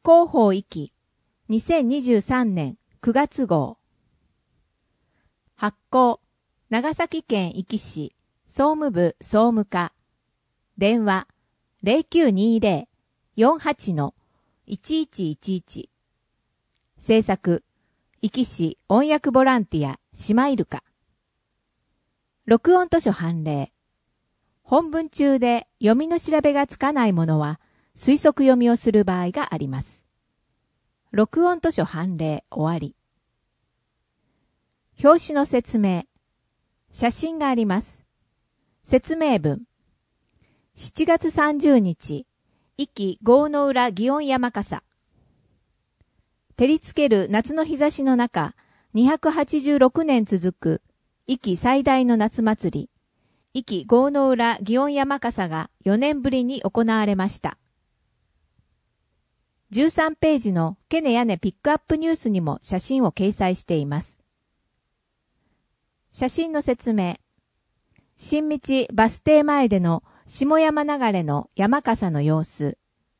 広報壱岐2023年9月号。発行長崎県壱岐市総務部総務課。電話 0920-48-1111。制作壱岐市音訳ボランティアシマイルカ。録音図書判例。本文中で読みの調べがつかないものは推測読みをする場合があります。録音図書判例終わり。表紙の説明。写真があります。説明文。7月30日、壱岐郷の浦祇園山笠。照りつける夏の日差しの中、286年続く壱岐最大の夏祭り、壱岐郷の浦祇園山笠が4年ぶりに行われました。13ページのケネヤネピックアップニュースにも写真を掲載しています。写真の説明。新道バス停前での下山流れの山笠の様子。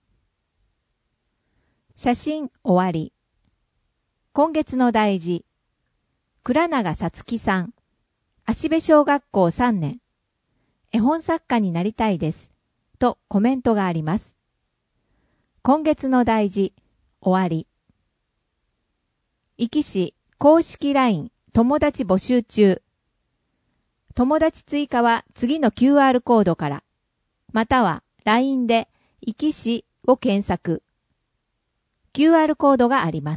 写真終わり。今月の題字。倉永さつきさん。芦部小学校3年。絵本作家になりたいです。とコメントがあります。今月の題字。終わり。壱岐市公式 LINE 友達募集中。友達追加は次の QR コードから、または LINE で壱岐市を検索。QR コードがあります。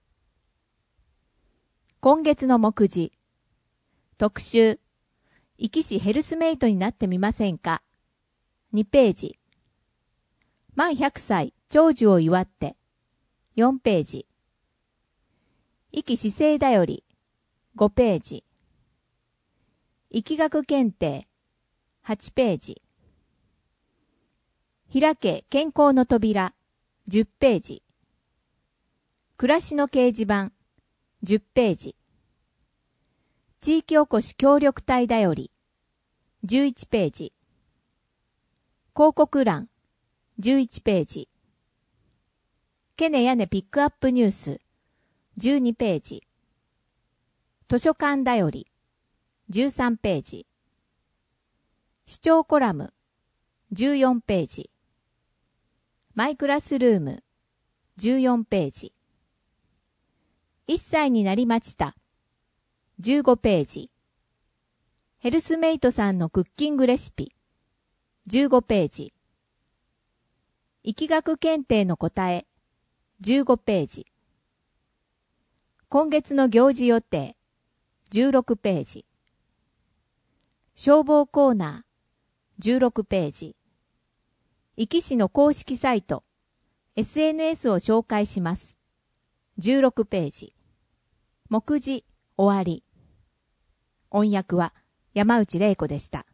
今月の目次。特集。壱岐市ヘルスメイトになってみませんか ?2 ページ。満100歳長寿を祝って。4ページ。壱岐市政だより。5ページ。壱岐学検定。8ページ。開け健康の扉。10ページ。暮らしの掲示板。10ページ。地域おこし協力隊だより。11ページ。広告欄。11ページ。ケネヤネピックアップニュース。12ページ。図書館だより。13ページ。視聴コラム。14ページ。マイクラスルーム。14ページ。1歳になりました。15ページ。ヘルスメイトさんのクッキングレシピ。15ページ。疫学検定の答え。15ページ。今月の行事予定。16ページ。消防コーナー。16ページ。壱岐市の公式サイト。SNS を紹介します。16ページ。目次終わり。音訳は山内玲子でした。